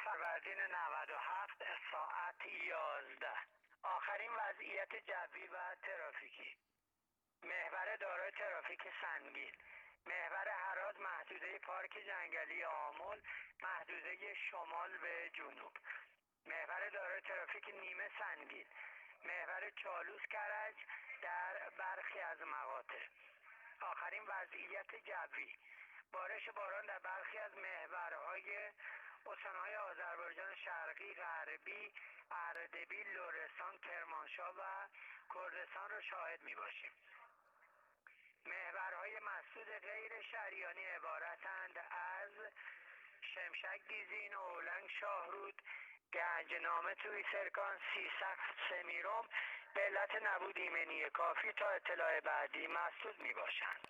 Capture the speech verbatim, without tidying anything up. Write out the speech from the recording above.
فروردین نود و هفت ساعت یازده. آخرین وضعیت جوی و ترافیکی. محور دارای ترافیک سنگین. محور هرات محدوده پارک جنگلی آمل، محدوده شمال به جنوب. محور دارای ترافیک نیمه سنگین. محور چالوس کرج در برخی از مقاطع. آخرین وضعیت جوی. بارش باران در برخی از محورهای استان‌های آذربایجان شرقی، غربی، اردبیل، لرستان، کرمانشاه و کردستان را شاهد می باشیم. محورهای مسدود غیر شریانی عبارتند از شمشک گیزین، اولنگ شاهرود، گنجنامه توی سرکان، سیسق سمیرم به علت نبود ایمنی کافی تا اطلاع بعدی مسدود می باشند.